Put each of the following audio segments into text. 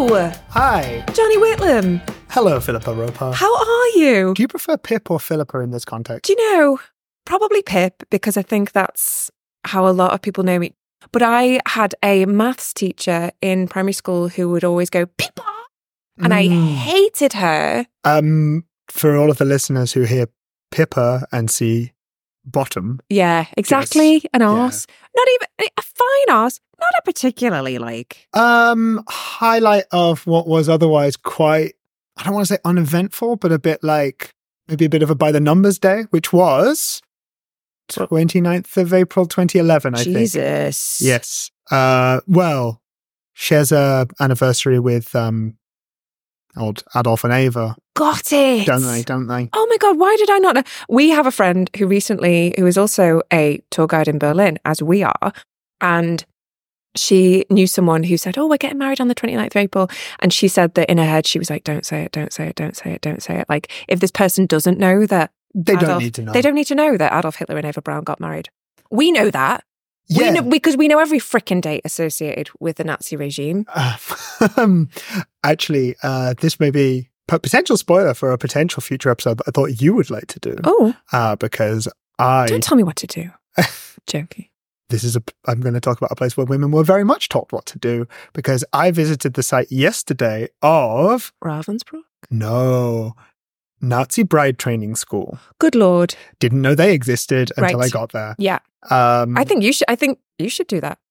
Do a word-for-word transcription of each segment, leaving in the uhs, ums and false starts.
Hello! Hi. Johnny Whitlam. Hello, Philippa Roper. How are you? Do you prefer Pip or Philippa in this context? Do you know, probably Pip, because I think that's how a lot of people know me. But I had a maths teacher in primary school who would always go, Pippa! And mm. I hated her. Um, for all of the listeners who hear Pippa and see bottom. Yeah, exactly. Yes. An arse. Yeah. Not even a fine arse. Not a particularly like. Um, highlight of what was otherwise quite, I don't want to say uneventful, but a bit like, maybe a bit of a by the numbers day, which was twenty-ninth of April, twenty eleven, I Jesus. think. Jesus. Yes. Uh, well, shares a anniversary with um, old Adolf and Ava. Got it. Don't they, don't they? Oh my God, why did I not know? We have a friend who recently, who is also a tour guide in Berlin, as we are, and she knew someone who said, oh, we're getting married on the twenty-ninth of April. And she said that in her head, she was like, don't say it, don't say it, don't say it, don't say it. Like, if this person doesn't know that They Adolf, don't need to know. They don't need to know that Adolf Hitler and Eva Braun got married. We know that. Yeah. We know, because we know every frickin' date associated with the Nazi regime. Uh, um, actually, uh, this may be a potential spoiler for a potential future episode that I thought you would like to do. Oh. Uh, because I... Don't tell me what to do. Joking. This is a, I'm going to talk about a place where women were very much taught what to do, because I visited the site yesterday of... Ravensbrück? No. Nazi Bride Training School. Good Lord. Didn't know they existed until right. I got there. Yeah. Um, I think you should, I think you should do that.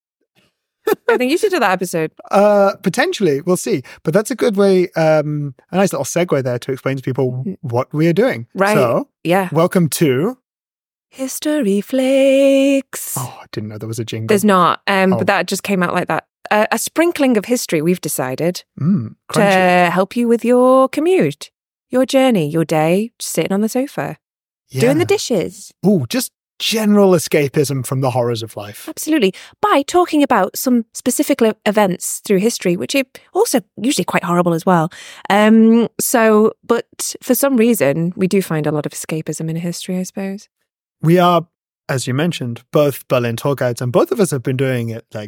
I think you should do that episode. Uh, potentially, we'll see. But that's a good way, um, a nice little segue there to explain to people what we are doing. Right. So, yeah. Welcome to... History Flakes. Oh, I didn't know there was a jingle. There's not, um, Oh. but that just came out like that. Uh, a sprinkling of history, we've decided, Mm, to crunchy. help you with your commute, your journey, your day, sitting on the sofa, Yeah. doing the dishes. Ooh, just general escapism from the horrors of life. Absolutely. By talking about some specific le- events through history, which are also usually quite horrible as well. Um, so, but for some reason, we do find a lot of escapism in history, I suppose. We are, as you mentioned, both Berlin tour guides, and both of us have been doing it like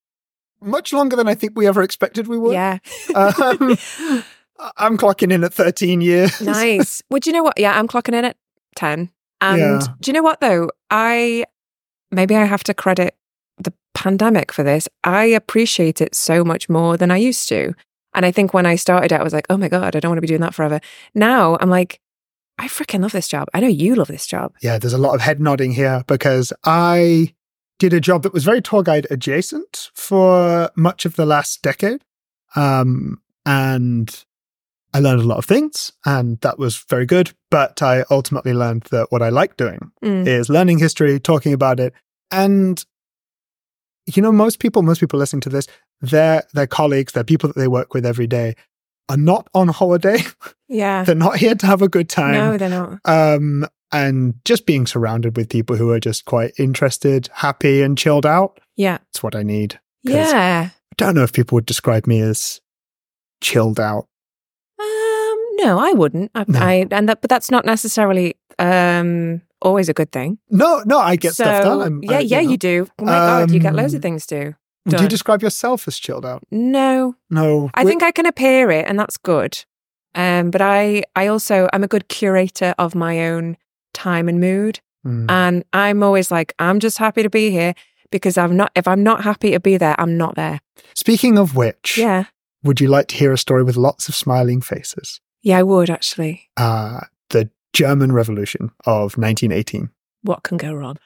much longer than I think we ever expected we would. Yeah. um, I'm clocking in at thirteen years. Nice. Well, do you know what? Yeah, I'm clocking in at ten. And Yeah. do you know what, though? I, maybe I have to credit the pandemic for this. I appreciate it so much more than I used to. And I think when I started it, I was like, oh my God, I don't want to be doing that forever. Now I'm like, I freaking love this job. I know you love this job. Yeah, there's a lot of head nodding here because I did a job that was very tour guide adjacent for much of the last decade. Um, and I learned a lot of things, and that was very good. But I ultimately learned that what I like doing Mm. is learning history, talking about it. And, you know, most people, most people listening to this, their, their colleagues, their people that they work with every day are not on holiday. Yeah. They're not here to have a good time. No, they're not. Um, and just being surrounded with people who are just quite interested, happy, and chilled out. Yeah. It's what I need. 'Cause Yeah. I don't know if people would describe me as chilled out. Um, no, I wouldn't. I, No. I and that, but that's not necessarily um always a good thing. No, no, I get so, stuff done. I'm, yeah, I, yeah, know. you do. Oh my God, you get loads of Um, things to do. Would you done. describe yourself as chilled out? No, No. I We- think I can appear it, and that's good. Um, but I, I also, I'm a good curator of my own time and mood, Mm. and I'm always like, I'm just happy to be here because I'm not. If I'm not happy to be there, I'm not there. Speaking of which, Yeah, would you like to hear a story with lots of smiling faces? yeah, I would actually. Uh, the German Revolution of nineteen eighteen. What can go wrong?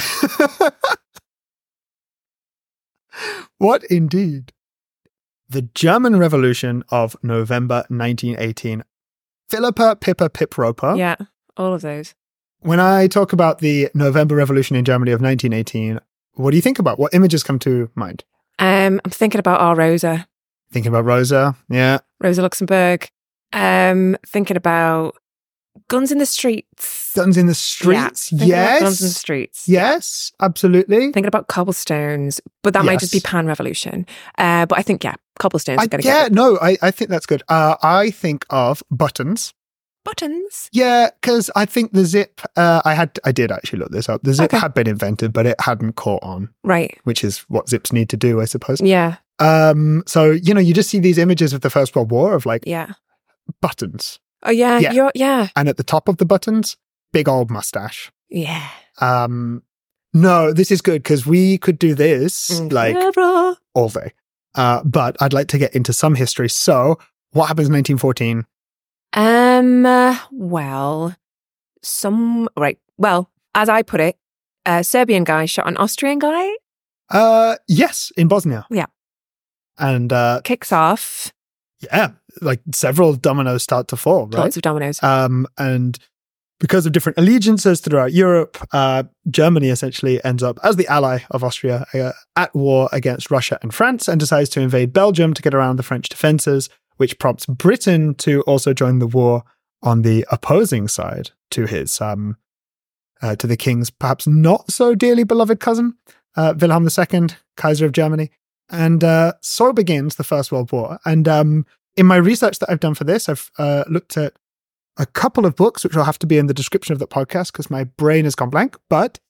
What indeed? The German Revolution of November nineteen eighteen. Philippa Pippa Pip Roper. Yeah, all of those. When I talk about the November Revolution in Germany of nineteen eighteen, what do you think about? What images come to mind? Um, I'm thinking about our Rosa, Thinking about Rosa, yeah. Rosa Luxemburg. Um, thinking about guns in the streets. Guns in the streets, Yeah, thinking about yes. guns in the streets. Yes, absolutely. Thinking about cobblestones, but that might just be Yes. pan revolution. Uh, but I think yeah, cobblestones. I, are gonna yeah, get no, I, I think that's good. Uh, I think of buttons. buttons. Yeah, because I think the zip, uh, I had, I did actually look this up. The zip Okay. had been invented, but it hadn't caught on, Right. which is what zips need to do, I suppose. Yeah. Um, so, you know, you just see these images of the First World War of like Yeah. buttons. Oh, yeah. Yeah. You're, yeah. And at the top of the buttons, big old mustache. Yeah. Um, no, this is good because we could do this like Incredible. all day. Uh, but I'd like to get into some history. So what happens in nineteen fourteen? Um, uh, well, some, right. Well, as I put it, a Serbian guy shot an Austrian guy. Uh, yes, in Bosnia. Yeah. And uh, Kicks off. yeah, like several dominoes start to fall, right? Lots of dominoes. Um, and because of different allegiances throughout Europe, uh, Germany essentially ends up as the ally of Austria uh, at war against Russia and France and decides to invade Belgium to get around the French defenses, which prompts Britain to also join the war on the opposing side to his, um, uh, to the king's perhaps not so dearly beloved cousin, uh, Wilhelm the Second, Kaiser of Germany. And uh, so begins the First World War. And um, in my research that I've done for this, I've uh, looked at a couple of books, which will have to be in the description of the podcast because my brain has gone blank. But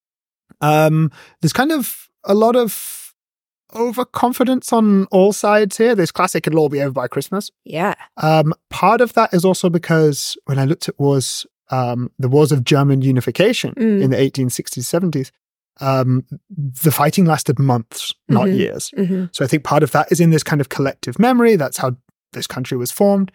um, there's kind of a lot of overconfidence on all sides here. This classic, it'll all be over by Christmas. Yeah. Um, part of that is also because when I looked at wars, um, the wars of German unification Mm. in the eighteen sixties, seventies, um, the fighting lasted months, not Mhm. years. Mm-hmm. So I think part of that is in this kind of collective memory. That's how this country was formed.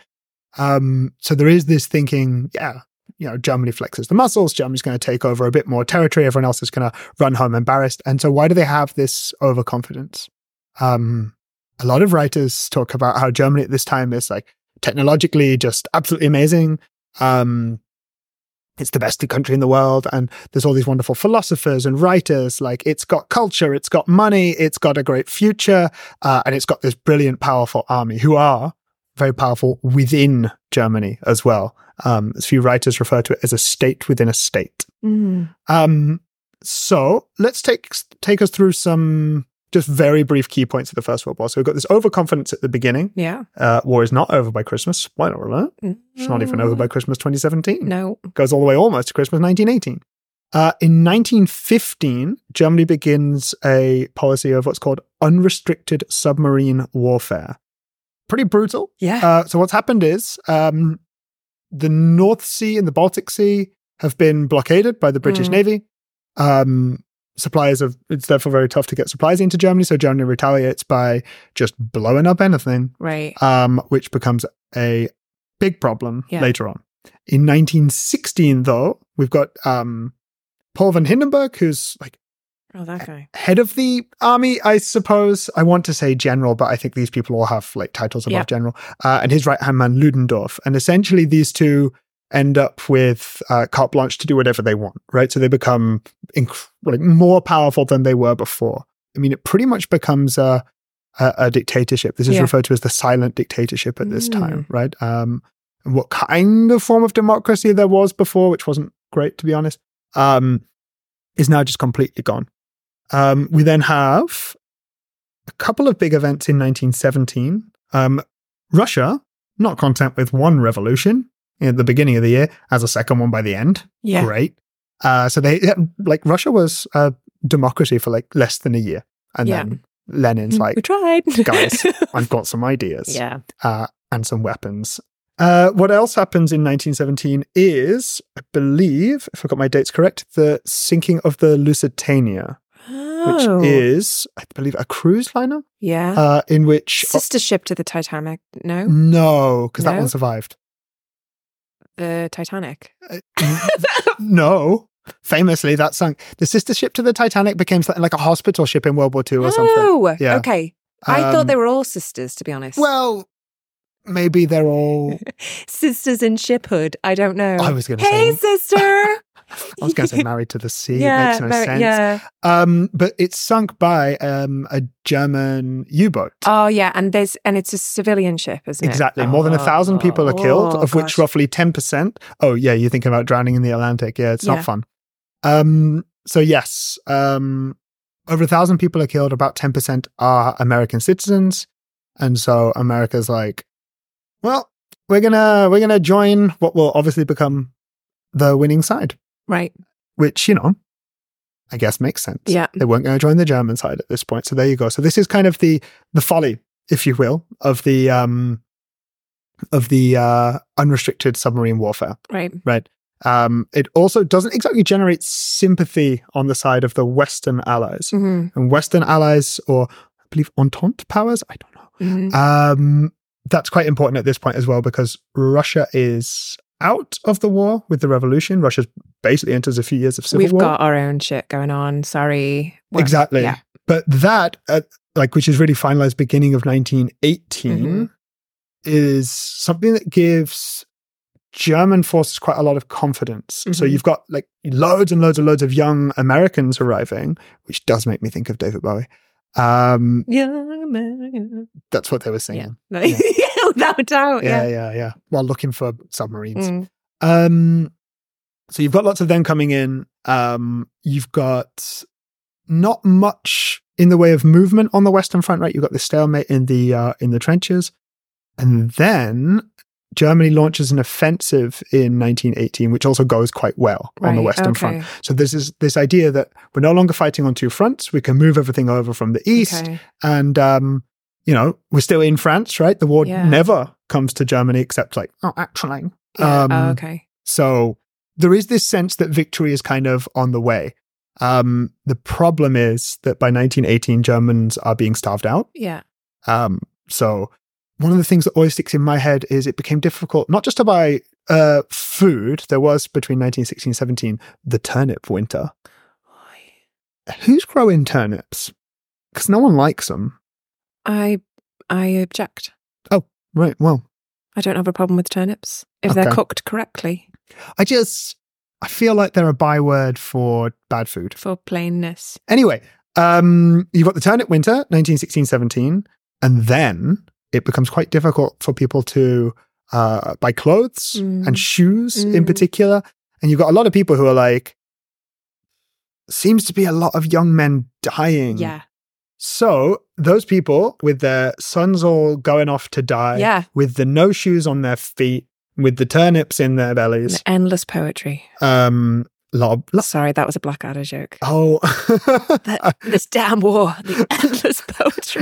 Um, so there is this thinking, yeah, you know, Germany flexes the muscles. Germany's going to take over a bit more territory. Everyone else is going to run home embarrassed. And so why do they have this overconfidence? Um, a lot of writers talk about how Germany at this time is like technologically just absolutely amazing. Um, it's the best country in the world. And there's all these wonderful philosophers and writers. Like it's got culture, it's got money, it's got a great future. Uh, and it's got this brilliant, powerful army who are very powerful within Germany as well. Um, a few writers refer to it as a state within a state. Mm. Um, so let's take take us through some just very brief key points of the First World War. So we've got this overconfidence at the beginning. Yeah. Uh, war is not over by Christmas. Spoiler alert. It's not even over by Christmas twenty seventeen. No. Goes all the way almost to Christmas nineteen eighteen. Uh, in nineteen fifteen, Germany begins a policy of what's called unrestricted submarine warfare. Pretty brutal. Yeah. Uh, so what's happened is um, the North Sea and the Baltic Sea have been blockaded by the British Mm. Navy. Um, supplies of it's therefore very tough to get supplies into Germany. So Germany retaliates by just blowing up anything, Right. um, which becomes a big problem Yeah. later on. In nineteen sixteen, though, we've got um, Paul von Hindenburg, who's like Oh, that guy. head of the army, I suppose. I want to say general, but I think these people all have like titles above Yeah. general. Uh, and his right-hand man, Ludendorff. And essentially these two end up with uh, carte blanche to do whatever they want, right? So they become inc- like more powerful than they were before. I mean, it pretty much becomes a, a, a dictatorship. This is Yeah. referred to as the silent dictatorship at this Mm. time, right? Um, and what kind of form of democracy there was before, which wasn't great, to be honest, um, is now just completely gone. Um, we then have a couple of big events in nineteen seventeen. Um, Russia, not content with one revolution at the beginning of the year, has a second one by the end. Yeah. Great. Uh, so they, like, Russia was a democracy for like less than a year. And Yeah. then Lenin's we like, tried. guys, I've got some ideas Yeah. uh, and some weapons. Uh, what else happens in nineteen seventeen is, I believe, if I got my dates correct, the sinking of the Lusitania, which Oh. is, I believe, a cruise liner, Yeah. uh, in which... Sister ship to the Titanic. No. No, because that No? one survived. The Titanic. Uh, no. Famously, that sunk. The sister ship to the Titanic became something like a hospital ship in World War Two or something. Oh, Yeah. okay. I Um, thought they were all sisters, to be honest. Well, maybe they're all... sisters in shiphood. I don't know. I was going to Hey, say... sister. I was going to say married to the sea. yeah, it makes no very- sense. yeah. Um, but it's sunk by um, a German U-boat. Oh, yeah, and there's and it's a civilian ship, isn't it? Exactly. More than a thousand people are killed, Oh, of which gosh. roughly ten percent. Oh, yeah, you're thinking about drowning in the Atlantic. Yeah, it's Yeah. not fun. Um, so, yes, um, over a thousand people are killed. About ten percent are American citizens. And so America's like, well, we're gonna we're gonna join what will obviously become the winning side, Right. which, you know, I guess makes sense. Yeah. They weren't going to join the German side at this point. So there you go. So this is kind of the the folly, if you will, of the um of the uh, unrestricted submarine warfare. Right. Right. Um, it also doesn't exactly generate sympathy on the side of the Western allies. Mm-hmm. And Western allies, or I believe Entente powers, I don't know. Mm-hmm. Um, that's quite important at this point as well, because Russia is out of the war with the revolution. Russia's basically enters a few years of civil We've war. got our own shit going on. Sorry. We're- Exactly. Yeah. But that, uh, like, which is really finalized beginning of nineteen eighteen, Mm-hmm. is something that gives German forces quite a lot of confidence. Mm-hmm. So you've got like loads and loads and loads of young Americans arriving, which does make me think of David Bowie. Um, Young American. that's what they were singing. Yeah. Yeah. Without doubt. Yeah, Yeah. yeah, yeah. While looking for submarines. Mm. Um, so you've got lots of them coming in. Um, you've got not much in the way of movement on the Western Front, right? You've got the stalemate in the uh, in the trenches, and then Germany launches an offensive in nineteen eighteen, which also goes quite well on the Right, Western okay. Front. So there's this this idea that we're no longer fighting on two fronts. We can move everything over from the east, Okay. and um, you know, we're still in France, right? The war Yeah. never comes to Germany except like, oh, actually. Yeah. Um, oh, okay. So there is this sense that victory is kind of on the way. Um, the problem is that by nineteen eighteen, Germans are being starved out. Yeah. Um, so one of the things that always sticks in my head is it became difficult not just to buy uh, food. There was between nineteen sixteen and seventeen the turnip winter. Who's growing turnips? Because no one likes them. I I object. Right. Well, I don't have a problem with turnips if they're Okay. cooked correctly I just I feel like they're a byword for bad food. for plainness. Anyway, um, you've got the turnip winter, nineteen sixteen seventeen, and then it becomes quite difficult for people to uh, buy clothes Mm. and shoes in Mm. particular. And you've got a lot of people who are like, seems to be a lot of young men dying. Yeah. So those people with their sons all going off to die, Yeah. with the no shoes on their feet, with the turnips in their bellies, Endless poetry. um, lot of, Sorry, that was a Blackadder joke. oh, That, this damn war, the endless poetry.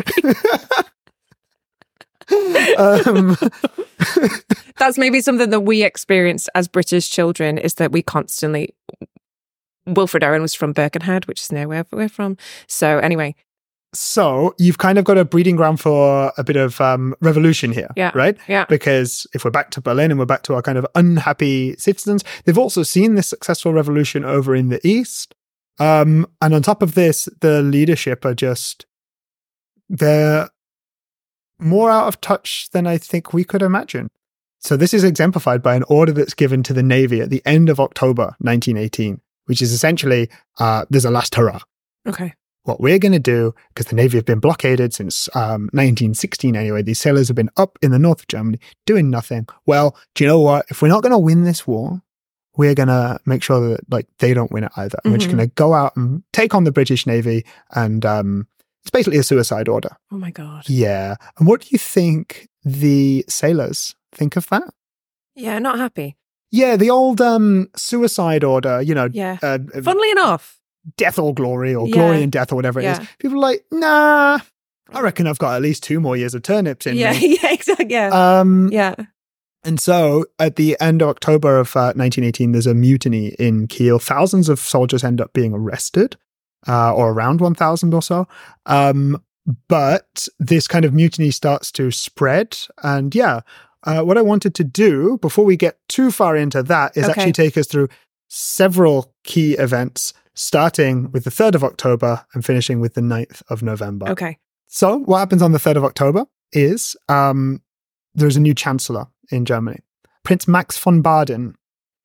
um, That's maybe something that we experienced as British children, is that we constantly... Wilfred Owen was from Birkenhead, which is nowhere we're from. So anyway, so you've kind of got a breeding ground for a bit of um, revolution here, Yeah. right? yeah. Because if we're back to Berlin and we're back to our kind of unhappy citizens, they've also seen this successful revolution over in the East. Um, and on top of this, the leadership are just, they're more out of touch than I think we could imagine. So this is exemplified by an order that's given to the Navy at the end of October nineteen eighteen, which is essentially, uh, there's a last hurrah. Okay. What we're going to do, because the Navy have been blockaded since um, nineteen sixteen anyway, these sailors have been up in the north of Germany doing nothing. Well, do you know what? If we're not going to win this war, we're going to make sure that like they don't win it either. And we're just Mhm. going to go out and take on the British Navy. And um, it's basically a suicide order. Oh my God. Yeah. And what do you think the sailors think of that? Yeah, not happy. Yeah, the old um, suicide order, you know, Yeah. uh, Funnily enough. death or glory or Yeah. glory and death or whatever it Yeah. is. People are like, nah, I reckon I've got at least two more years of turnips in Yeah, me. yeah, exactly. Yeah. Um, yeah. And so at the end of October of uh, nineteen eighteen, there's a mutiny in Kiel. Thousands of soldiers end up being arrested, uh, or around one thousand or so. Um, but this kind of mutiny starts to spread. And yeah, uh, what I wanted to do before we get too far into that is Okay. actually take us through several key events, starting with the third of October and finishing with the ninth of November. Okay. So what happens on the third of October is um, there's a new chancellor in Germany, Prince Max von Baden.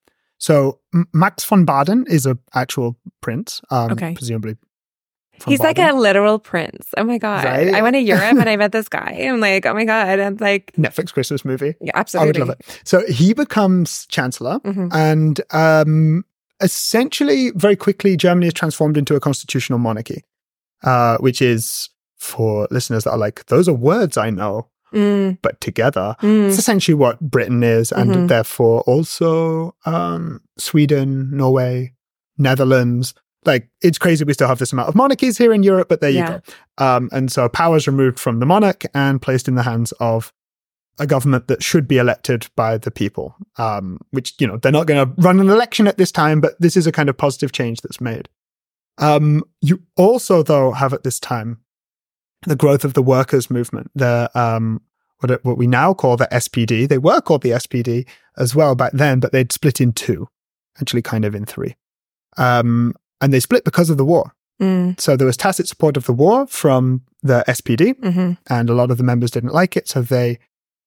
So M- Max von Baden is an actual prince, um, Okay. presumably. von He's like Baden. a literal prince. Oh my God. Right? I went to Europe and I met this guy. I'm like, oh my God. And like, Netflix Christmas movie. yeah, I absolutely. would love it. So he becomes chancellor, Mhm. and um, essentially, very quickly, Germany is transformed into a constitutional monarchy, uh, which is, for listeners that are like, those are words I know, Mm, but together, mm. it's essentially what Britain is, and Mhm. therefore also um, Sweden, Norway, Netherlands, like, it's crazy we still have this amount of monarchies here in Europe, but there you Yeah. go. Um, and so power is removed from the monarch and placed in the hands of a government that should be elected by the people, um, which, you know, they're not going to run an election at this time, but this is a kind of positive change that's made. Um, you also, though, have at this time the growth of the workers' movement, the um, what, it, what we now call the S P D. They were called the S P D as well back then, but they'd split in two, actually kind of in three. Um, and they split because of the war. Mm. So there was tacit support of the war from the S P D, Mm-hmm. and a lot of the members didn't like it, so they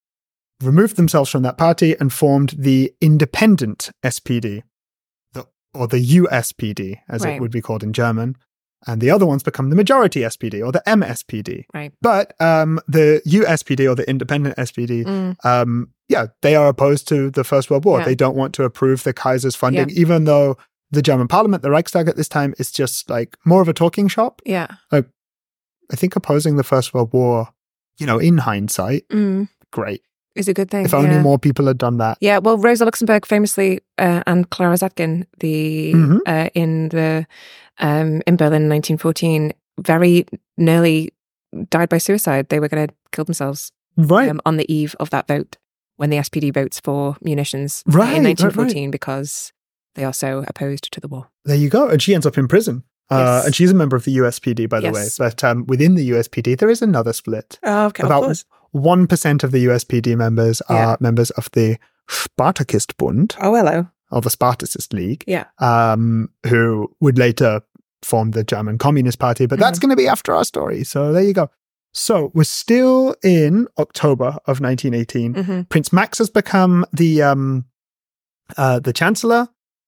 removed themselves from that party and formed the independent S P D, the, or the U S P D, as Right. it would be called in German. And the other ones become the majority S P D, or the M S P D. Right. But um, the U S P D, or the independent S P D, Mm. um, yeah, they are opposed to the First World War. Yeah. They don't want to approve the Kaiser's funding, Yeah. even though the German parliament, the Reichstag at this time, is just like more of a talking shop. Yeah. I think opposing the First World War, you know, in hindsight, Mm. great. Is a good thing. If only yeah. more people had done that. Yeah, well, Rosa Luxemburg famously uh, and Clara Zetkin, the Mhm. uh, in the um, in Berlin in nineteen fourteen, very nearly died by suicide. They were going to kill themselves Right. um, on the eve of that vote when the S P D votes for munitions Right, in right, nineteen right. fourteen because they are so opposed to the war. There you go. And she ends up in prison. Uh, Yes. and she's a member of the U S P D, by the Yes. way. But um, within the U S P D, there is another split. Oh, okay, About one percent of the U S P D members are Yeah. members of the Spartakist Bund, Oh, hello. or the Spartacist League, Yeah. um, who would later form the German Communist Party. But that's Mhm. going to be after our story. So there you go. So we're still in October of nineteen eighteen. hmm Prince Max has become the um, uh, the Chancellor.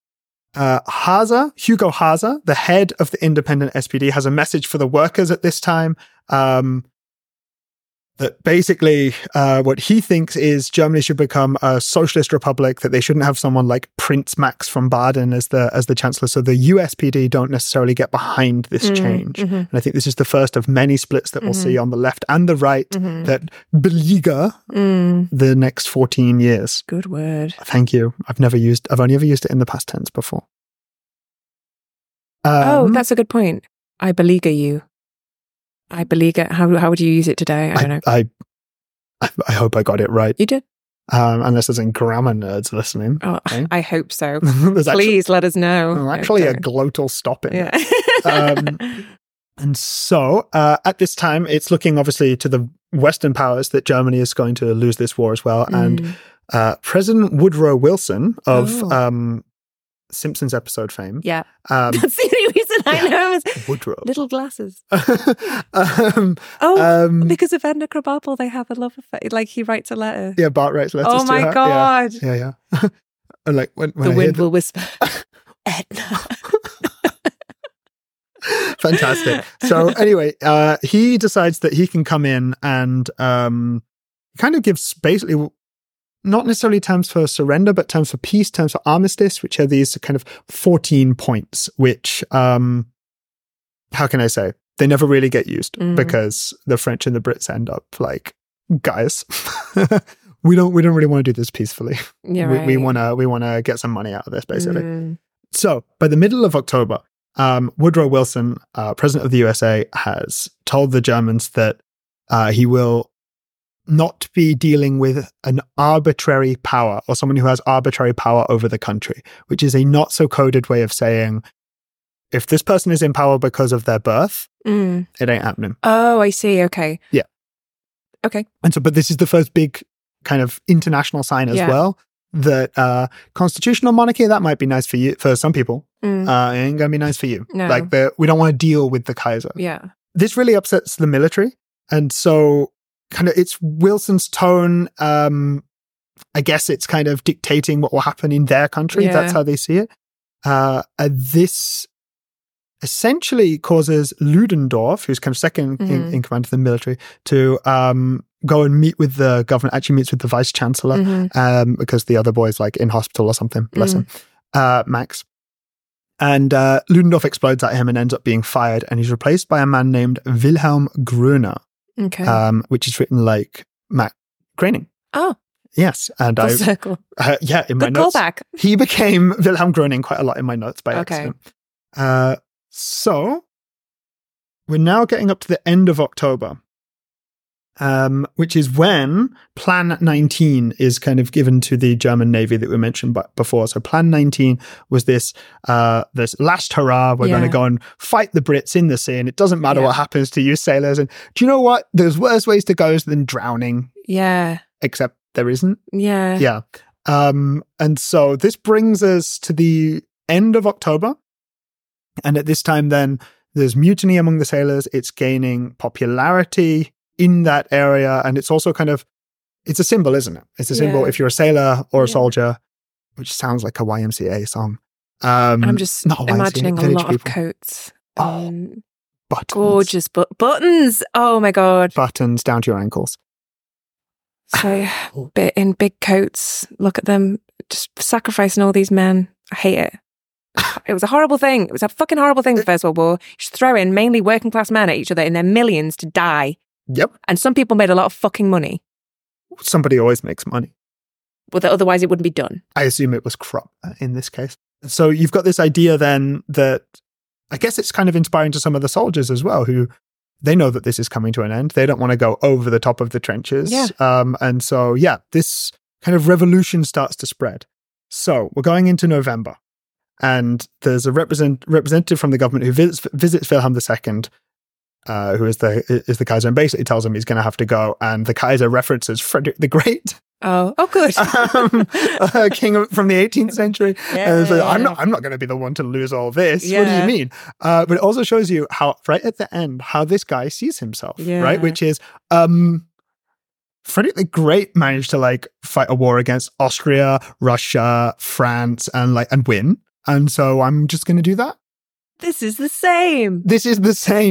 Uh, Haase, Hugo Haase, the head of the independent S P D, has a message for the workers at this time. Um, that basically uh, what he thinks is Germany should become a socialist republic, that they shouldn't have someone like Prince Max von Baden as the as the chancellor. So the U S P D don't necessarily get behind this Mm, change. mhm. And I think this is the first of many splits that we'll Mhm. see on the left and the right Mhm. that beleaguer Mm, the next fourteen years. good word. Thank you. I've never used, I've only ever used it in the past tense before. oh, Um, that's a good point. I beleaguer you. I beleaguer. How how would you use it today? I don't know. I, I, I hope I got it right. You did? Um, unless there's any grammar nerds listening. Oh, Okay. I hope so. There's actually, Please let us know. well, No, actually a don't. glottal stop in it. Yeah. Um, And so uh, at this time, it's looking obviously to the Western powers that Germany is going to lose this war as well. And Mm. uh, President Woodrow Wilson of Oh. um, Simpsons episode fame. Yeah. Um, That's the only reason I yeah. know is Woodrow. little glasses. um, Oh, um, because of Edna Krabappel, they have a love affair. Like he writes a letter. yeah, Bart writes letters Oh to my her. God. Yeah, yeah. yeah. And like when, when The I hear wind the- will whisper. Edna. Fantastic. So anyway, uh, he decides that he can come in and um, kind of gives basically not necessarily terms for surrender, but terms for peace, terms for armistice, which are these kind of fourteen points, which, um, how can I say? They never really get used Mm. because the French and the Brits end up like, guys, we don't we don't really want to do this peacefully. Yeah, we, we right. want to we want to get some money out of this, basically. Mm. So by the middle of October, um, Woodrow Wilson, uh, president of the U S A, has told the Germans that uh, he will not be dealing with an arbitrary power or someone who has arbitrary power over the country, which is a not so coded way of saying if this person is in power because of their birth, Mm. it ain't happening. Oh, I see. Okay. Yeah. Okay. And so, but this is the first big kind of international sign as Yeah. well that uh, constitutional monarchy, that might be nice for you, for some people. Mm. Uh, it ain't gonna be nice for you. No. Like the, we don't want to deal with the Kaiser. Yeah. This really upsets the military, and so kind of it's Wilson's tone. Um, I guess it's kind of dictating what will happen in their country. Yeah. That's how they see it. Uh, and this essentially causes Ludendorff, who's kind of second in, Mhm. in command of the military, to um, go and meet with the government. Actually, meets with the vice chancellor Mhm. um, because the other boy's like in hospital or something. Bless Mm. him, uh, Max. And uh, Ludendorff explodes at him and ends up being fired, and he's replaced by a man named Wilhelm Gröner, Okay. um, which is written like Matt Groening. oh, Yes, and full I, circle. uh, yeah, in my Good notes, callback. he became Wilhelm Groening quite a lot in my notes by Okay. accident. Uh, So we're now getting up to the end of October, um, which is when Plan nineteen is kind of given to the German Navy that we mentioned b- before. So Plan nineteen was this uh, this last hurrah. We're Yeah. going to go and fight the Brits in the sea, and it doesn't matter Yeah. what happens to you sailors. And do you know what? There's worse ways to go than drowning, Yeah. except there isn't. Yeah. Yeah. Um, and so this brings us to the end of October. And at this time, then, there's mutiny among the sailors. It's gaining popularity in that area. And it's also kind of, it's a symbol, isn't it? It's a symbol Yeah. if you're a sailor or a Yeah. soldier, which sounds like a Y M C A song. Um, I'm just not Y M C A, imagining a Village lot People. of coats. Oh, Um, Buttons. gorgeous but- buttons. Oh my God. Buttons down to your ankles. So bit in big coats. Look at them just sacrificing all these men. I hate it. It was a horrible thing. It was a fucking horrible thing, the First World War. You should throw in mainly working class men at each other in their millions to die. Yep. And some people made a lot of fucking money, Somebody always makes money. but that otherwise it wouldn't be done. I assume it was Krupp in this case. So you've got this idea then that I guess it's kind of inspiring to some of the soldiers as well, who they know that this is coming to an end. They don't want to go over the top of the trenches. Yeah. Um, and so, yeah, this kind of revolution starts to spread. So we're going into November, and there's a represent, representative from the government who visits, visits Wilhelm the Second, uh, who is the is the Kaiser, and basically tells him he's going to have to go. And the Kaiser references Frederick the Great, Oh, oh, good. um, uh, king of, from the eighteenth century. Yeah, and it's like, yeah, I'm yeah. not, I'm not going to be the one to lose all this. What do Yeah. you mean? Uh, but it also shows you how, right at the end, how this guy sees himself, Yeah. right? Which is, um, Frederick the Great managed to like fight a war against Austria, Russia, France, and like and win. And so I'm just going to do that. This is the same. This is the same.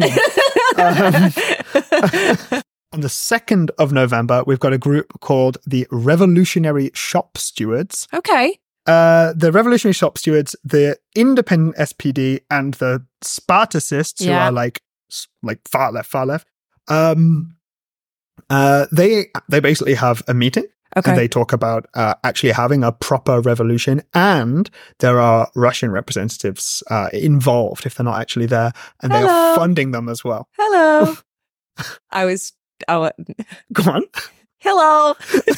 Um, On the second of November, we've got a group called the Revolutionary Shop Stewards. Okay. Uh, the Revolutionary Shop Stewards, the Independent S P D, and the Spartacists, who Yeah. are like s- like far left, far left. Um, uh, they they basically have a meeting. Okay. And they talk about uh, actually having a proper revolution, and there are Russian representatives uh, involved if they're not actually there, and they Hello. are funding them as well. Hello. I was. Oh, Go on. hello.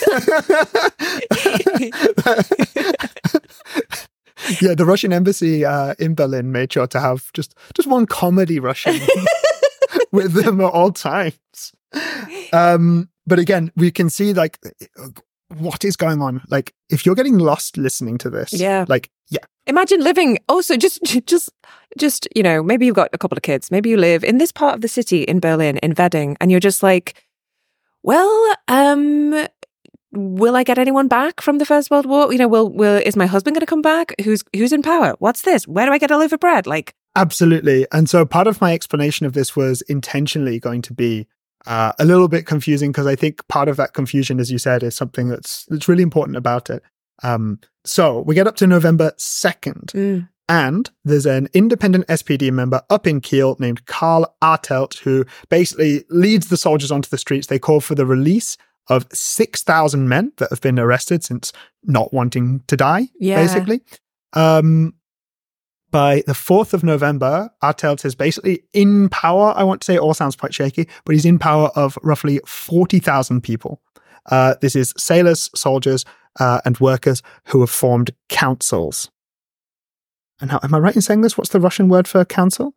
Yeah, the Russian embassy uh, in Berlin made sure to have just just one comedy Russian with them at all times. Um, but again, we can see like what is going on. Like, if you're getting lost listening to this, Yeah. like, yeah, Imagine living. Also, just, just, just. You know, maybe you've got a couple of kids. Maybe you live in this part of the city in Berlin, in Wedding, and you're just like, well, um. will I get anyone back from the First World War? You know, will will is my husband going to come back? Who's who's in power? What's this? Where do I get a loaf of bread? Like, absolutely. And so part of my explanation of this was intentionally going to be uh, a little bit confusing, because I think part of that confusion, as you said, is something that's that's really important about it. Um, so we get up to November second. mm, And there's an independent S P D member up in Kiel named Karl Artelt, who basically leads the soldiers onto the streets. They call for the release of six thousand men that have been arrested since not wanting to die, Yeah. basically. Um, by the fourth of November, Artelt is basically in power. I want to say it all sounds quite shaky, but he's in power of roughly forty thousand people. Uh, this is sailors, soldiers, uh, and workers who have formed councils. And how, am I right in saying this? What's the Russian word for council?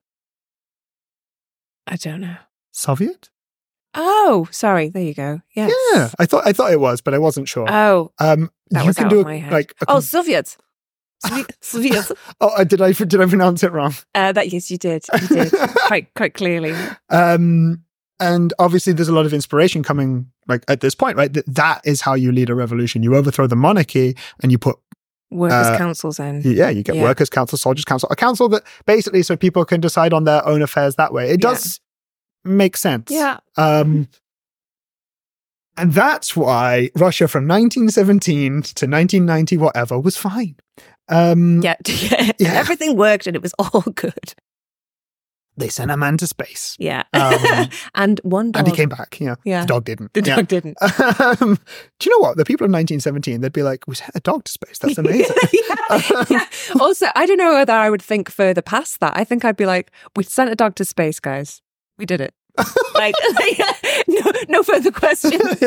I don't know. Soviet? Oh, sorry. There you go. Yes. Yeah, I thought I thought it was, but I wasn't sure. Oh, um, that you was can out do of a- my head. like a oh, com- Soviets. Sovi- Soviets. oh, uh, did I did I pronounce it wrong? Uh, that yes, you did. You did quite quite clearly. Um, and obviously, there's a lot of inspiration coming, like at this point, right? That that is how you lead a revolution. You overthrow the monarchy, and you put Workers' Uh, councils in. yeah, you get Yeah. workers' council, soldiers' council, a council that basically so people can decide on their own affairs that way. It Yeah. does make sense. Yeah. Um, and that's why Russia from nineteen seventeen to nineteen ninety, whatever, was fine. Um, Yeah. yeah. Yeah. Everything worked and it was all good. they sent a man to space. Yeah. Um, and one dog. And he came back. Yeah. Yeah. The dog didn't. The yeah. dog didn't. Um, do you know what? The people of nineteen seventeen, they'd be like, we sent a dog to space. That's amazing. yeah, yeah. Also, I don't know whether I would think further past that. I think I'd be like, we sent a dog to space, guys. We did it. like, like no, no further questions.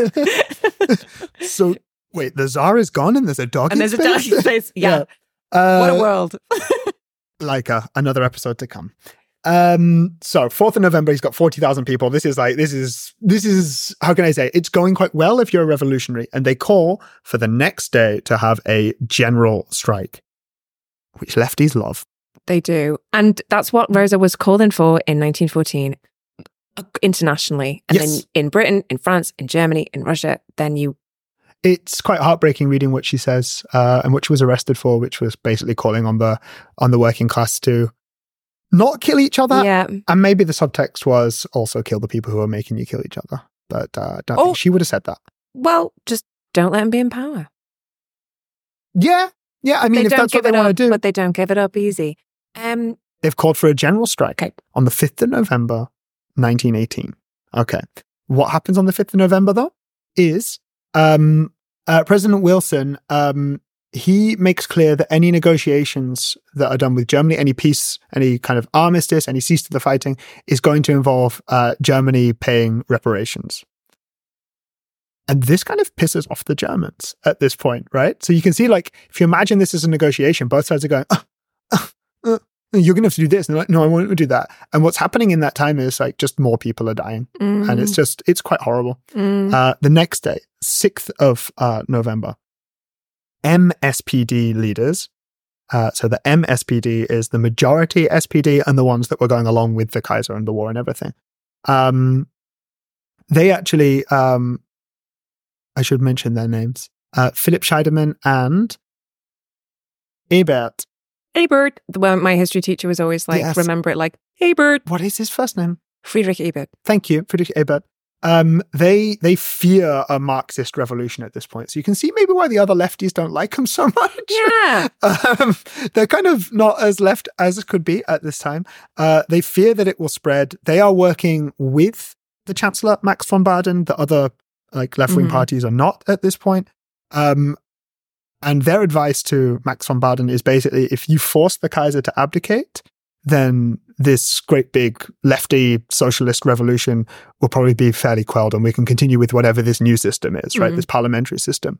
So, wait, the Tsar is gone and there's a dog and in there's space? a dog in space. Yeah. yeah. Uh, what a world. Like a, another episode to come. Um, so fourth of November, he's got forty thousand people. This is like, this is, this is, how can I say, it's going quite well if you're a revolutionary. And they call for the next day to have a general strike, which lefties love. They do. And that's what Rosa was calling for in nineteen fourteen internationally. And yes. then in Britain, in France, in Germany, in Russia, then you... It's quite heartbreaking reading what she says, uh, and what she was arrested for, which was basically calling on the on the working class to not kill each other. Yeah. And maybe the subtext was also kill the people who are making you kill each other. But uh, I don't oh, think she would have said that. Well, just don't let them be in power. Yeah. Yeah. I mean, they if don't that's what give they it want up, to do. But they don't give it up easy. Um, They've called for a general strike okay. on the fifth of November, nineteen eighteen. Okay. What happens on the fifth of November, though, is um, uh, President Wilson, um, he makes clear that any negotiations that are done with Germany, any peace, any kind of armistice, any cease to the fighting, is going to involve uh, Germany paying reparations. And this kind of pisses off the Germans at this point, right? So you can see, like, if you imagine this as a negotiation, both sides are going, oh, oh, oh, you're going to have to do this. And they're like, no, I won't do that. And what's happening in that time is, like, just more people are dying. mm. And it's just, it's quite horrible. Mm. Uh, the next day, sixth of uh, November, M S P D leaders, uh, so the M S P D is the majority S P D and the ones that were going along with the Kaiser and the war and everything. Um, they actually, um, I should mention their names, uh, Philipp Scheidemann and Ebert. Ebert. Well, my history teacher was always like, Yes. remember it like, Ebert. What is his first name? Friedrich Ebert. Thank you, Friedrich Ebert. Um, they they fear a Marxist revolution at this point. So you can see maybe why the other lefties don't like them so much. Yeah. um, they're kind of not as left as it could be at this time. Uh, they fear that it will spread. They are working with the Chancellor, Max von Baden. The other like left-wing Mhm. parties are not at this point. Um, and their advice to Max von Baden is basically, if you force the Kaiser to abdicate, then this great big lefty socialist revolution will probably be fairly quelled and we can continue with whatever this new system is, right? Mhm. This parliamentary system.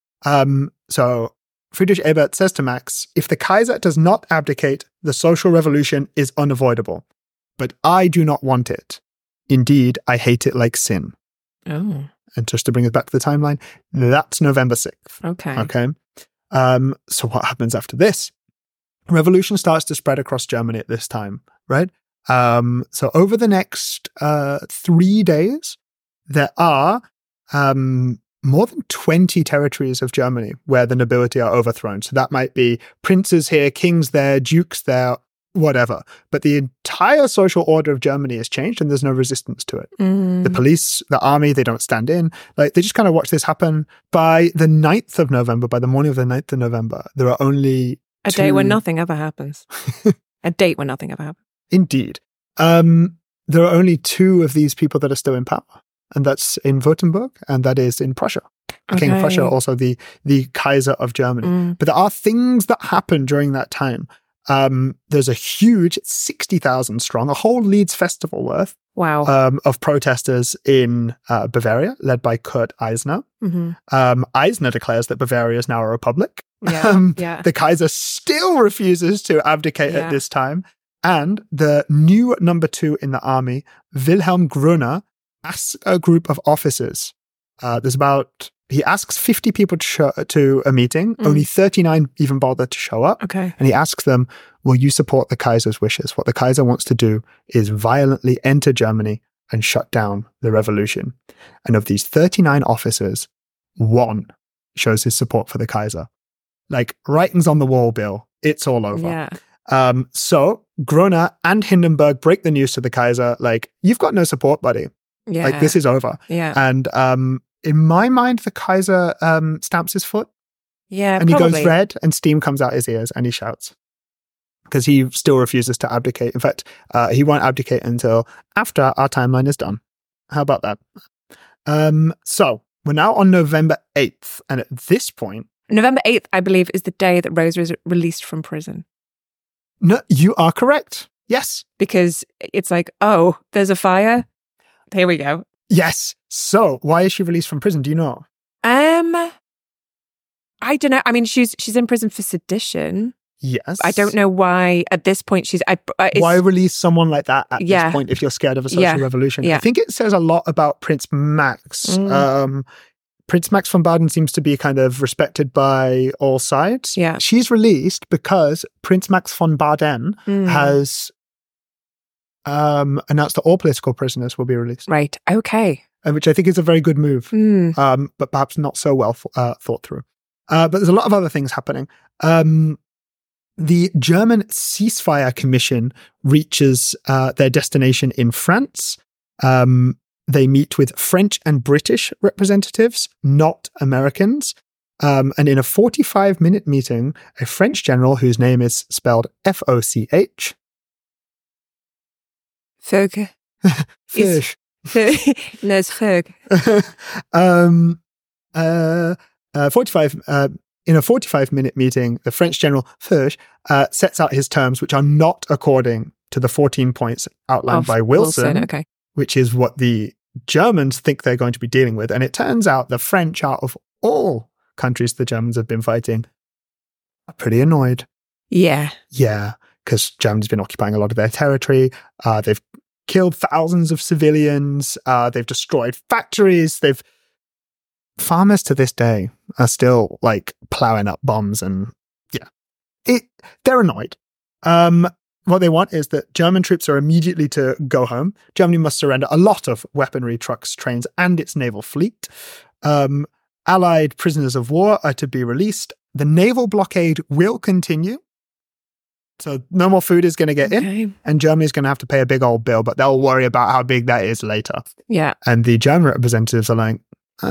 Um, so Friedrich Ebert says to Max, if the Kaiser does not abdicate, the social revolution is unavoidable. But I do not want it. Indeed, I hate it like sin. Oh, And just to bring us back to the timeline, that's November sixth. okay. Okay. Um, so what happens after this? Revolution starts to spread across Germany at this time, right? Um, so over the next uh, three days, there are um, more than twenty territories of Germany where the nobility are overthrown. So that might be princes here, kings there, dukes there, whatever. But the entire social order of Germany has changed and there's no resistance to it. Mm. The police, the army, they don't stand in. Like, they just kind of watch this happen. By the ninth of November, by the morning of the ninth of November, there are only A two... day when nothing ever happens. A date when nothing ever happens. Indeed. Um, there are only two of these people that are still in power. And that's in Württemberg and that is in Prussia. The King of Prussia, Okay. also the, the Kaiser of Germany. Mm. But there are things that happen during that time. Um, there's a huge sixty thousand strong, a whole Leeds festival worth Wow. um, of protesters in uh, Bavaria, led by Kurt Eisner. hmm Um, Eisner declares that Bavaria is now a republic. Yeah. Um, yeah. The Kaiser still refuses to abdicate Yeah. at this time. And the new number two in the army, Wilhelm Gruner, asks a group of officers. Uh, there's about, he asks fifty people to, show, to a meeting. Mm. Only thirty-nine even bother to show up. Okay. And he asks them, will you support the Kaiser's wishes? What the Kaiser wants to do is violently enter Germany and shut down the revolution. And of these thirty-nine officers, one shows his support for the Kaiser. Like, writing's on the wall, Bill. It's all over. Yeah. Um, so Gruner and Hindenburg break the news to the Kaiser, like, you've got no support, buddy. Yeah. Like, this is over. Yeah. And um, in my mind, the Kaiser um, stamps his foot yeah. and probably. he goes red and steam comes out his ears and he shouts, because he still refuses to abdicate. In fact, uh, he won't abdicate until after our timeline is done. How about that? Um, so we're now on November eighth. And at this point... November eighth, I believe, is the day that Rosa is released from prison. No, you are correct. Yes. Because it's like, oh, there's a fire. Here we go. Yes. So why is she released from prison? Do you know? Um, I don't know. I mean, she's she's in prison for sedition. Yes. I don't know why at this point she's... I, uh, it's, why release someone like that at yeah. this point if you're scared of a social yeah. revolution? Yeah. I think it says a lot about Prince Max. Mm. Um, Prince Max von Baden seems to be kind of respected by all sides. Yeah. She's released because Prince Max von Baden Mm. has um, announced that all political prisoners will be released. Right. Okay. Uh, which I think is a very good move, Mm. um, but perhaps not so well uh, thought through. Uh, but there's a lot of other things happening. Um, the German Ceasefire Commission reaches uh, their destination in France. Um, they meet with French and British representatives, not Americans. Um, and in a forty-five minute meeting, a French general whose name is spelled F O C H. Ferg. Fish. No, it's Ferg. um, uh, uh, forty-five, uh, in a forty-five minute meeting, the French general Foch uh, sets out his terms, which are not according to the fourteen points outlined Of by Wilson, Wilson, okay. which is what the Germans think they're going to be dealing with. And it turns out the French, out of all countries the Germans have been fighting, are pretty annoyed. Yeah. Yeah, because Germany's been occupying a lot of their territory. Uh, they've killed thousands of civilians. Uh, they've destroyed factories. They've farmers to this day are still like plowing up bombs, and yeah, it. They're annoyed. Um, what they want is that German troops are immediately to go home. Germany must surrender a lot of weaponry, trucks, trains, and its naval fleet. Um, Allied prisoners of war are to be released. The naval blockade will continue. So no more food is going to get Okay. in, and Germany's going to have to pay a big old bill, but they'll worry about how big that is later. Yeah. And the German representatives are like,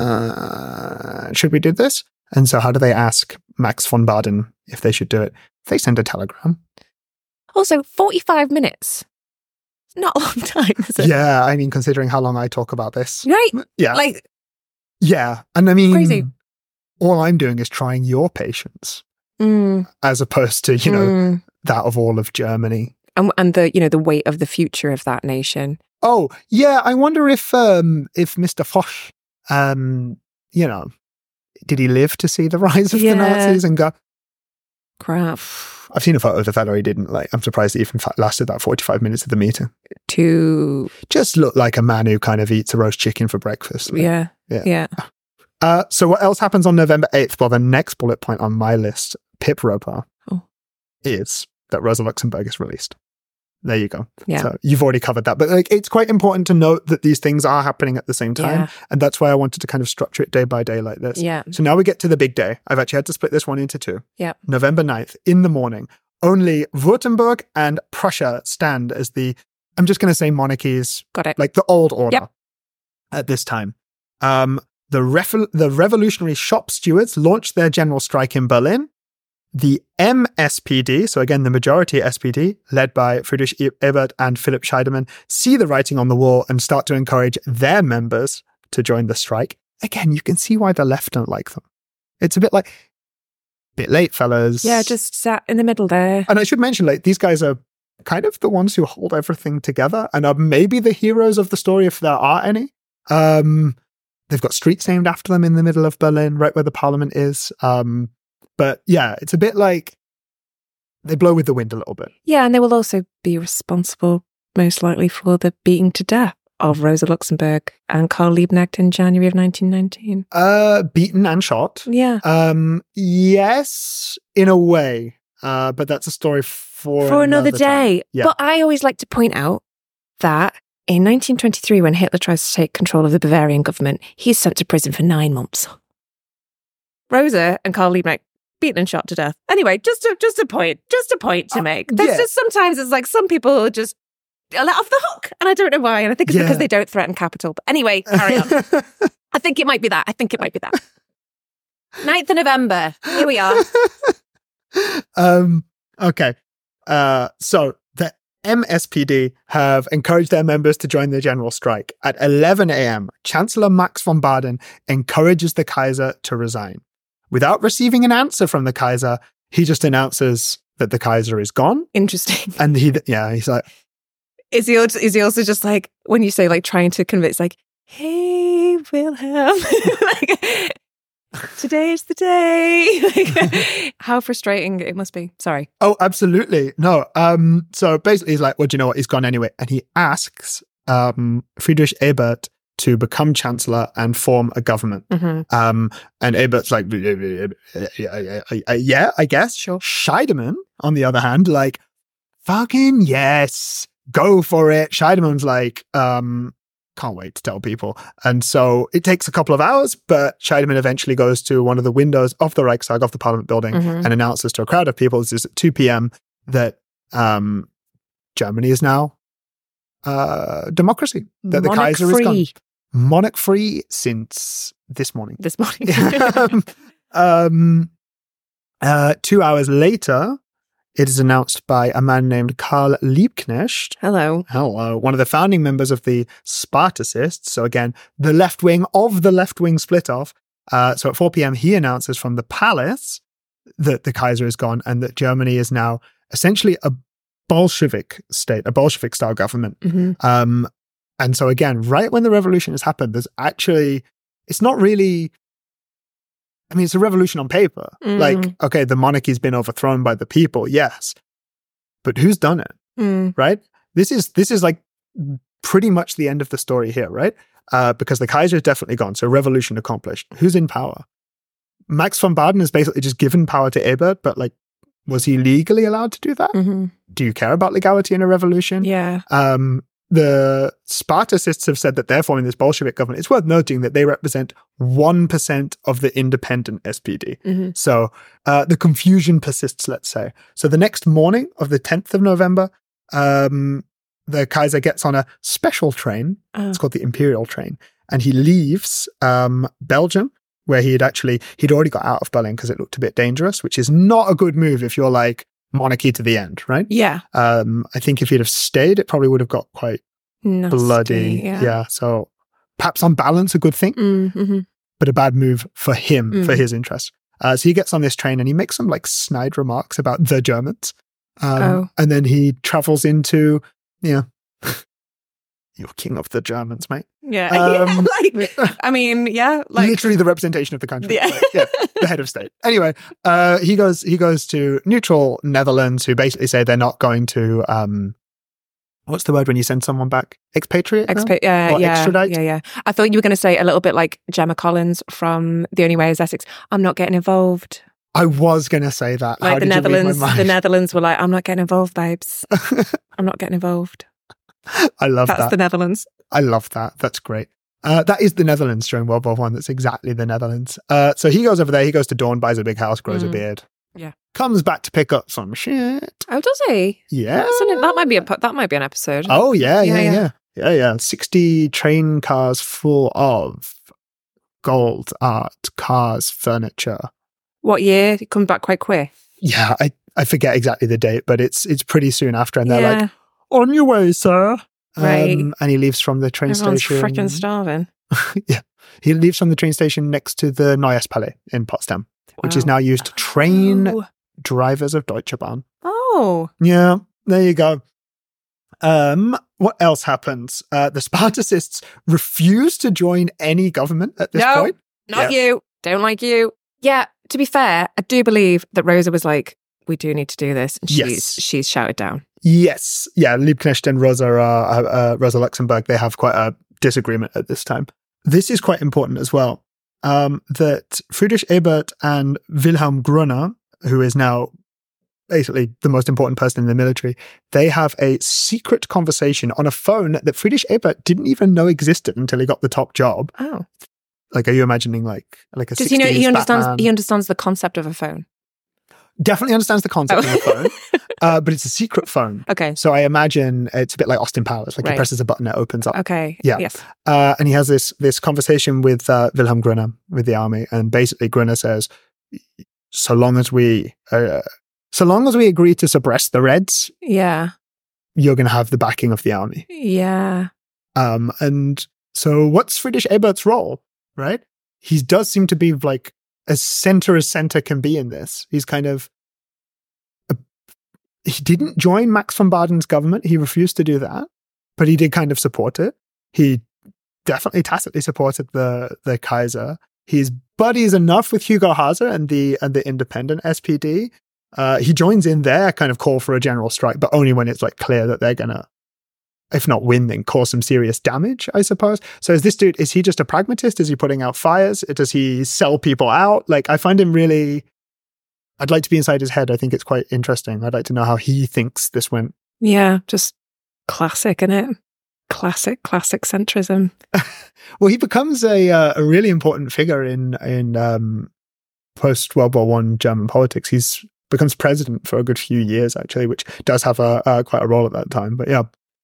uh, should we do this? And so how do they ask Max von Baden if they should do it? They send a telegram. Also, forty-five minutes. It's not a long time, is it? Yeah, I mean, considering how long I talk about this. Right? Yeah. Like, yeah. And I mean, crazy. all I'm doing is trying your patience mm, as opposed to, you know, mm. that of all of Germany. And, and the, you know, the weight of the future of that nation. Oh, yeah. I wonder if, um, if Mister Foch, um, you know, did he live to see the rise of Yeah. the Nazis and go, Crap. I've seen a photo of the fellow he didn't like. I'm surprised it even fa- lasted that forty-five minutes of the meeting. To, Just looked like a man who kind of eats a roast chicken for breakfast. Like, yeah. Yeah. Yeah. Uh, so what else happens on November eighth? Well, the next bullet point on my list, Pip Roper, Oh. is that Rosa Luxemburg is released. There you go. Yeah. So you've already covered that. But like, it's quite important to note that these things are happening at the same time. Yeah. And that's why I wanted to kind of structure it day by day like this. Yeah. So now we get to the big day. I've actually had to split this one into two. Yeah. November ninth, in the morning. Only Württemberg and Prussia stand as the, I'm just going to say monarchies, Got it. like the old order Yep. at this time. Um, the, ref- the revolutionary shop stewards launched their general strike in Berlin. The M S P D, so again, the majority S P D, led by Friedrich Ebert and Philipp Scheidemann, see the writing on the wall and start to encourage their members to join the strike. Again, you can see why the left don't like them. It's a bit like, bit late, fellas. Yeah, just sat in the middle there. And I should mention, like, these guys are kind of the ones who hold everything together and are maybe the heroes of the story if there are any. Um, they've got streets named after them in the middle of Berlin, right where the parliament is. Um, but yeah, it's a bit like they blow with the wind a little bit. Yeah, and they will also be responsible, most likely, for the beating to death of Rosa Luxemburg and Karl Liebknecht in January of nineteen nineteen. Uh, beaten and shot. Yeah. Um, yes, in a way. Uh, but that's a story for, For another, day. Yeah. But I always like to point out that in nineteen twenty-three, when Hitler tries to take control of the Bavarian government, he's sent to prison for nine months. Rosa and Karl Liebknecht beaten and shot to death. Anyway, just a, just a point, just a point to Uh, make. There's yeah. just sometimes it's like some people just are let off the hook, and I don't know why. And I think it's Yeah. because they don't threaten capital. But anyway, carry on. I think it might be that. I think it might be that. ninth of November. Here we are. um, okay. Uh, so the M S P D have encouraged their members to join the general strike. At eleven a.m., Chancellor Max von Baden encourages the Kaiser to resign. Without receiving an answer from the Kaiser, he just announces that the Kaiser is gone. Interesting. And he, yeah, he's like, is he, is he also just like, when you say like trying to convince, like, hey, Wilhelm, like, today is the day. Like, how frustrating it must be. Sorry. oh, absolutely. No. Um, so basically he's like, well, do you know what? He's gone anyway. And he asks um, Friedrich Ebert to become chancellor and form a government. Mm-hmm. Um, and Ebert's like, yeah, I guess. Sure. Scheidemann, on the other hand, like, fucking yes, go for it. Scheidemann's like, um, can't wait to tell people. And so it takes a couple of hours, but Scheidemann eventually goes to one of the windows of the Reichstag, of the Parliament building, Mm-hmm. and announces to a crowd of people, this is at two p.m., that um, Germany is now uh, democracy, that the Monarch Kaiser is gone. free. Monarch free since this morning. This morning. um, um, uh, two hours later, it is announced by a man named Karl Liebknecht. Hello. Hello. One of the founding members of the Spartacists. So again, the left wing of the left wing split off. Uh, so at four p.m., he announces from the palace that the Kaiser is gone and that Germany is now essentially a Bolshevik state, a Bolshevik style government. Mm-hmm. Um, and so again, right when the revolution has happened, there's actually, it's not really, I mean, it's a revolution on paper. Mm. Like, okay, the monarchy's been overthrown by the people, yes. But who's done it, Mm. right? This is, this is like pretty much the end of the story here, right? Uh, because the Kaiser is definitely gone. So revolution accomplished. Who's in power? Max von Baden has basically just given power to Ebert, but like, was he legally allowed to do that? Mm-hmm. Do you care about legality in a revolution? Yeah. Um, the Spartacists have said that they're forming this Bolshevik government. It's worth noting that they represent one percent of the independent S P D. Mm-hmm. So uh, the confusion persists, let's say. So the next morning of the tenth of November, um, the Kaiser gets on a special train. Oh. It's called the Imperial train. And he leaves um, Belgium, where he had actually, he'd already got out of Berlin because it looked a bit dangerous, which is not a good move if you're like monarchy to the end, right? Yeah. Um, I think if he'd have stayed, it probably would have got quite Nasty, bloody. Yeah. Yeah. So perhaps on balance, a good thing, Mm-hmm. but a bad move for him, Mm. for his interest. Uh, so he gets on this train and he makes some like snide remarks about the Germans. Um, Oh. And then he travels into, you know, you're king of the Germans, mate. Yeah. Um, like, I mean, yeah. Like, Literally the representation of the country. Yeah. Like, yeah, the head of state. Anyway, uh, he goes he goes to neutral Netherlands, who basically say they're not going to, um, what's the word when you send someone back? Expatriate? now? Expa- yeah, Or yeah, extradite? yeah, yeah. I thought you were going to say a little bit like Gemma Collins from The Only Way Is Essex. I'm not getting involved. I was going to say that. How Like the did you read my Netherlands, mind? the Netherlands were like, I'm not getting involved, babes. I'm not getting involved. I love That's that. the Netherlands. I love that. That's great. Uh, that is the Netherlands during World War One. That's exactly the Netherlands. Uh, so he goes over there. He goes to Dawn, buys a big house, grows a Mm. beard. Yeah. Comes back to pick up some shit. Oh, does he? Yeah. That's an, that might be a po- that might be an episode. Oh, yeah, yeah, Yeah, yeah. yeah. Yeah, yeah. sixty train cars full of gold, art, cars, furniture. What year? It comes back quite quick. Yeah, I, I forget exactly the date, but it's it's pretty soon after. And they're yeah. like, on your way, sir. Right. Um, and he leaves from the train Everyone's station. freaking starving. Yeah. He leaves from the train station next to the Neues Palais in Potsdam, which is Wow. now used to train Oh. drivers of Deutsche Bahn. Oh. Yeah, there you go. Um, what else happens? Uh, the Spartacists refuse to join any government at this No. point. Not you. Don't like you. Yeah, to be fair, I do believe that Rosa was like, we do need to do this. And she's, Yes. she's shouted down. Yes, yeah, Liebknecht and Rosa are, uh, uh, Rosa Luxemburg, they have quite a disagreement at this time. This is quite important as well, um, that Friedrich Ebert and Wilhelm Grunner, who is now basically the most important person in the military, they have a secret conversation on a phone that Friedrich Ebert didn't even know existed until he got the top job. Oh. Like, are you imagining like like a Does he know he sixties understands Batman? he understands the concept of a phone? Definitely understands the concept Oh. of a phone, uh, but it's a secret phone. Okay. So I imagine it's a bit like Austin Powers. Like he Right. presses a button, it opens up. Okay. Yeah. Yes. Uh, and he has this this conversation with uh, Wilhelm Grunner with the army, and basically Grunner says, "So long as we, uh, so long as we agree to suppress the Reds, Yeah. you're going to have the backing of the army. Yeah. Um, and so what's Friedrich Ebert's role, right? He does seem to be like as center as center can be in this. He's kind of, a, he didn't join Max von Baden's government. He refused to do that, but he did kind of support it. He definitely tacitly supported the, the Kaiser. He's buddies enough with Hugo Haase and the, and the independent S P D. Uh, he joins in their kind of call for a general strike, but only when it's like clear that they're going to, if not win, then cause some serious damage, I suppose. So is this dude, is he just a pragmatist? Is he putting out fires? Does he sell people out? Like, I find him really, I'd like to be inside his head. I think it's quite interesting. I'd like to know how he thinks this went. Yeah, just classic, innit? Classic, classic centrism. Well, he becomes a uh, a really important figure in, in um, post-World War One German politics. He's becomes president for a good few years, actually, which does have a uh, quite a role at that time. But yeah.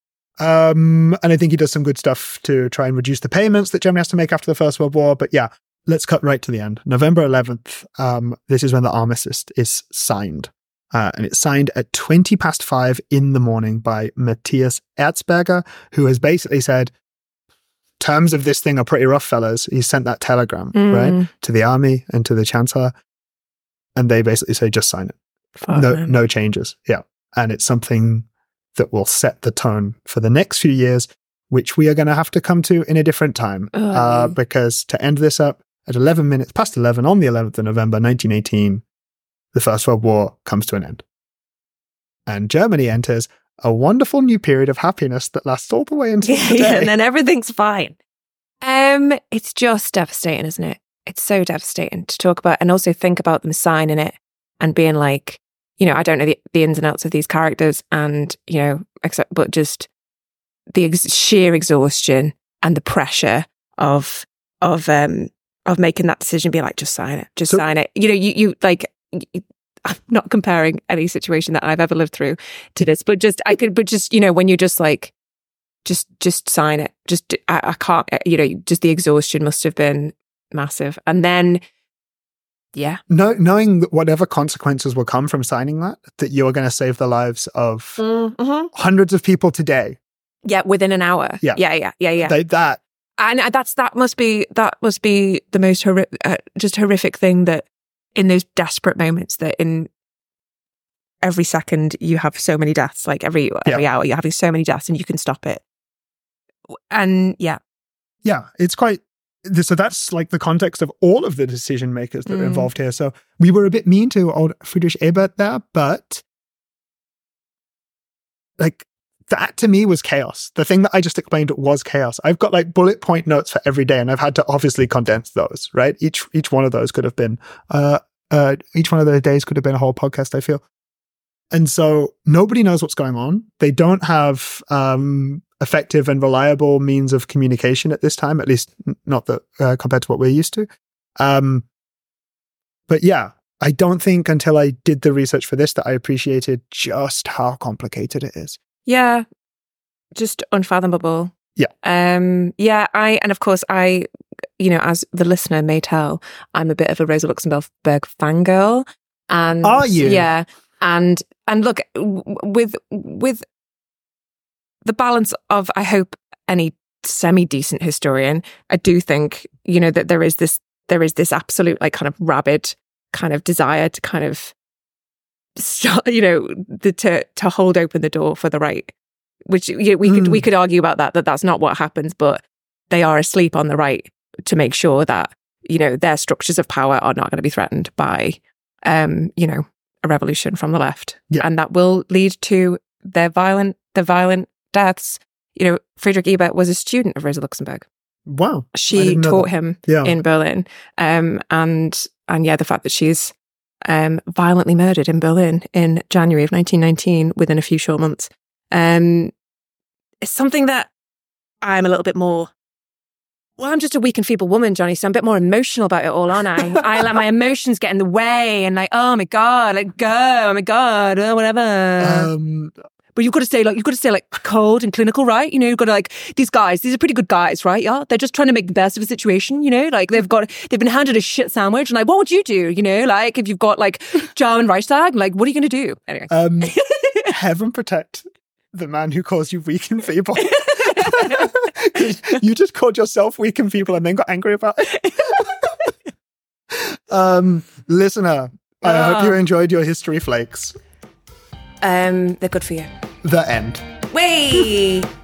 Um, and I think he does some good stuff to try and reduce the payments that Germany has to make after the First World War. But yeah, let's cut right to the end. November eleventh, um, this is when the armistice is signed. Uh, and it's signed at twenty past five in the morning by Matthias Erzberger, who has basically said, terms of this thing are pretty rough, fellas. He sent that telegram, mm. right, to the army and to the chancellor. And they basically say, just sign it. Fuck no, man. no changes. Yeah. And it's something that will set the tone for the next few years, which we are going to have to come to in a different time. Oh. Uh, because to end this up at eleven minutes past eleven on the eleventh of November, nineteen eighteen, the First World War comes to an end. And Germany enters a wonderful new period of happiness that lasts all the way until yeah, today. Yeah, and then everything's fine. Um, it's just devastating, isn't it? It's so devastating to talk about and also think about them signing it and being like, you know, I don't know the, the ins and outs of these characters and, you know, except, but just the ex- sheer exhaustion and the pressure of, of, um, of making that decision, be like, just sign it, just So, sign it. You know, you, you like, you, I'm not comparing any situation that I've ever lived through to this, but just, I could, but just, you know, when you're just like, just, just sign it. Just, I, I can't, you know, just the exhaustion must have been massive. And then, yeah. No, knowing that whatever consequences will come from signing that, that you're going to save the lives of mm-hmm. hundreds of people today. Yeah, within an hour. Yeah. Yeah, yeah, yeah, yeah. They, that. And that's, that must be, that must be the most horrific, uh, just horrific thing that in those desperate moments that in every second you have so many deaths, like every, every yeah. hour you're having so many deaths and you can stop it. And yeah. Yeah, it's quite, so that's like the context of all of the decision makers that mm. are involved here. So we were a bit mean to old Friedrich Ebert there, but like that to me was chaos. The thing that I just explained was chaos. I've got like bullet point notes for every day and I've had to obviously condense those, right? Each each one of those could have been, uh, uh, each one of those days could have been a whole podcast, I feel. And so nobody knows what's going on. They don't have um, effective and reliable means of communication at this time, at least not that uh, compared to what we're used to. Um, but yeah, I don't think until I did the research for this that I appreciated just how complicated it is. Yeah, just unfathomable. Yeah. Um, yeah, I, and of course I, you know, as the listener may tell, I'm a bit of a Rosa Luxemburg fangirl. And are you? Yeah. And and look, with with the balance of, I hope, any semi-decent historian, I do think, you know, that there is this there is this absolute like kind of rabid kind of desire to kind of start, you know, the, to to hold open the door for the right, which you know, we mm. could we could argue about that that that's not what happens, but they are asleep on the right to make sure that, you know, their structures of power are not going to be threatened by, um, you know, a revolution from the left. Yeah. And that will lead to their violent, the violent deaths. You know, Friedrich Ebert was a student of Rosa Luxemburg. Wow. She taught him yeah. in Berlin. Um, and, and yeah, the fact that she's um, violently murdered in Berlin in January of nineteen nineteen within a few short months. Um, it's something that I'm a little bit more, well, I'm just a weak and feeble woman, Johnny, so I'm a bit more emotional about it all, aren't I? I let my emotions get in the way and like, oh my God, let go, oh my God, oh, whatever. Um, But you've got to stay like, you've got to stay like cold and clinical, right? You know, you've got to like, these guys, these are pretty good guys, right? Yeah. They're just trying to make the best of a situation, you know, like they've got, they've been handed a shit sandwich and like, what would you do? You know, like if you've got like jam and Reichstag, like, what are you going to do? Anyway. Um, heaven protect the man who calls you weak and feeble. You just called yourself weak and feeble and then got angry about it. um, listener, I uh, hope you enjoyed your history flakes. Um, they're good for you. The end. Wait.